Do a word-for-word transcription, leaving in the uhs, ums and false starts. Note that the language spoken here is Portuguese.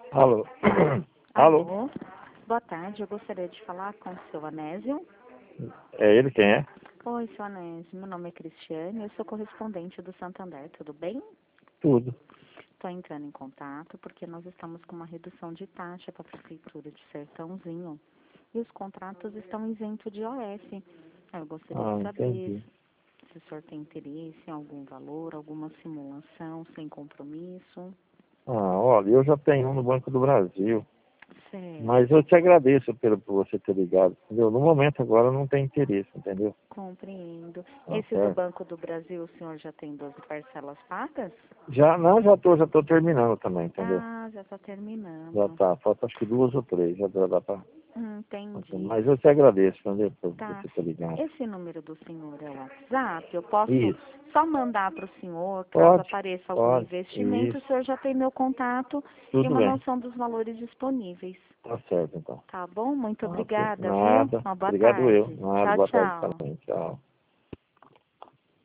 Alô? Alô? Alô, boa tarde. Eu gostaria de falar com o seu Anésio. É ele quem é? Oi, seu Anésio. Meu nome é Cristiane. Eu sou correspondente do Santander. Tudo bem? Tudo. Estou entrando em contato porque nós estamos com uma redução de taxa para a Prefeitura de Sertãozinho. E os contratos estão isentos de O S. Eu gostaria Ah, de saber entendi. se o senhor tem interesse em algum valor, alguma simulação sem compromisso. Ah, olha, eu já tenho um no Banco do Brasil, mas eu Certo. te agradeço pelo, por você ter ligado, entendeu? No momento agora não tem interesse, entendeu? Compreendo. Tá Esse do certo. Banco do Brasil, o senhor já tem doze parcelas pagas? Já, não, já tô, já tô terminando também, entendeu? Ah, já está Já terminando. tá, falta acho que duas ou três, já dá, dá pra... Hum, Entendi. Mas eu te agradeço, entendeu? Por Tá. você ter ligado. Esse número do senhor é o WhatsApp? Eu posso Isso, só mandar para o senhor, caso pode, apareça algum pode, investimento, o isso, senhor já tem meu contato e tudo uma bem. noção dos valores disponíveis. Tá certo, então. Tá bom? Muito Ah, ok. obrigada, viu? Nada. Uma boa Obrigado eu. tarde. Nada. Tchau, Boa tarde tchau. também. Tchau.